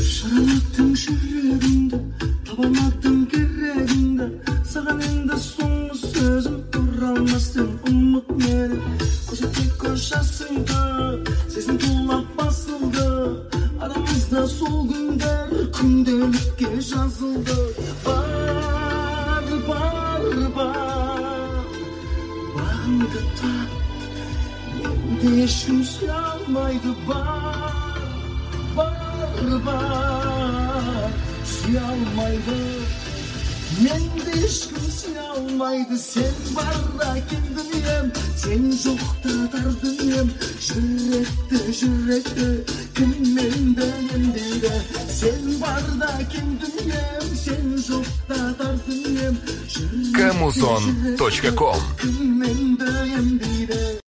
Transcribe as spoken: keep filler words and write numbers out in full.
жараматтың жүрегіңді табалмадың керегіңді саған енді соңғы сөзім тұра алмастың ұмыт мені көрсетпей көз жасыңды сезім тулап басылды арамызда сол күндер күнделікке жазылды бар бар бар бағыңды тап енді ешкім сүйе алмайды бар бар бар сүйе алмайды менде ешкім сүйе алмайды сен барда кең дүнием сен жоқта тар дүнием жүректі жүректі кім менді емдейді сен барда кең дүнием сен жоқта тар дүнием камузон точка ком кім менді емдейді